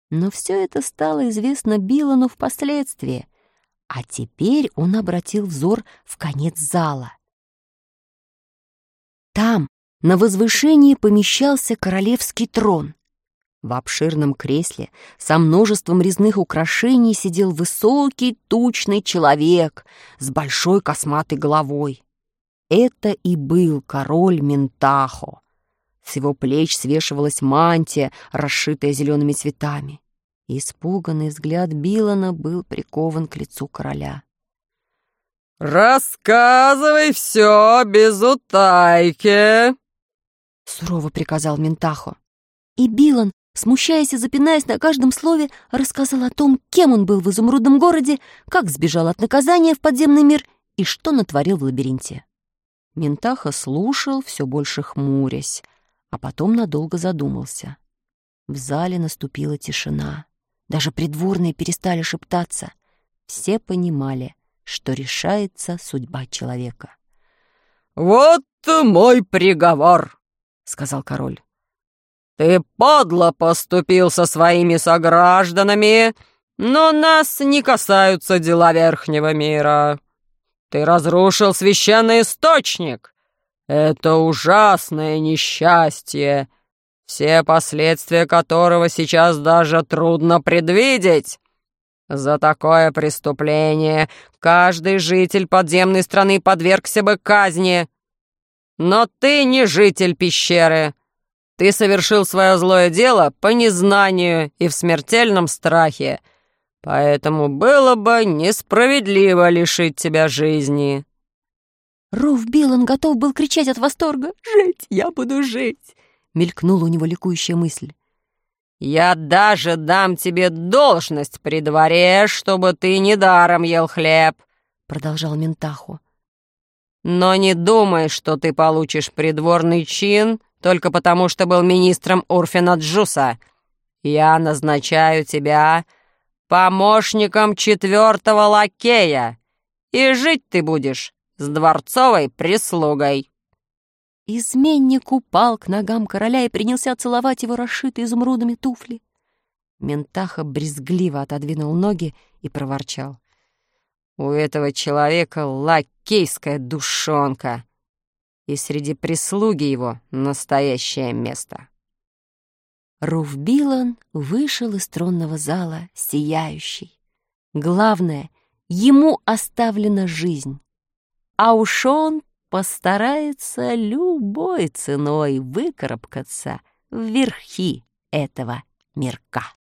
Но все это стало известно Билану впоследствии, а теперь он обратил взор в конец зала. Там, на возвышении, помещался королевский трон. В обширном кресле со множеством резных украшений сидел высокий, тучный человек с большой косматой головой. Это и был король Ментахо. С его плеч свешивалась мантия, расшитая зелеными цветами. Испуганный взгляд Билана был прикован к лицу короля. «Рассказывай все без утайки!» — сурово приказал Ментахо. И Билан, смущаясь и запинаясь на каждом слове, рассказал о том, кем он был в изумрудном городе, как сбежал от наказания в подземный мир и что натворил в лабиринте. Ментахо слушал, все больше хмурясь, а потом надолго задумался. В зале наступила тишина. Даже придворные перестали шептаться. Все понимали, что решается судьба человека. «Вот мой приговор», — сказал король. «Ты подло поступил со своими согражданами, но нас не касаются дела Верхнего мира. Ты разрушил священный источник. Это ужасное несчастье, все последствия которого сейчас даже трудно предвидеть. За такое преступление каждый житель подземной страны подвергся бы казни. Но ты не житель пещеры. Ты совершил свое злое дело по незнанию и в смертельном страхе, поэтому было бы несправедливо лишить тебя жизни». Руф Билан готов был кричать от восторга. «Жить! Я буду жить!» Мелькнула у него ликующая мысль. «Я даже дам тебе должность при дворе, чтобы ты недаром ел хлеб», — продолжал Ментахо. «Но не думай, что ты получишь придворный чин только потому, что был министром Урфина Джуса. Я назначаю тебя помощником 4-го лакея, и жить ты будешь с дворцовой прислугой». Изменник упал к ногам короля и принялся целовать его расшитые изумрудами туфли. Ментахо брезгливо отодвинул ноги и проворчал: «У этого человека лакейская душонка, и среди прислуги его настоящее место». Руф Билан вышел из тронного зала сияющий. Главное, ему оставлена жизнь, а уж он постарается любой ценой выкарабкаться в верхи этого мирка.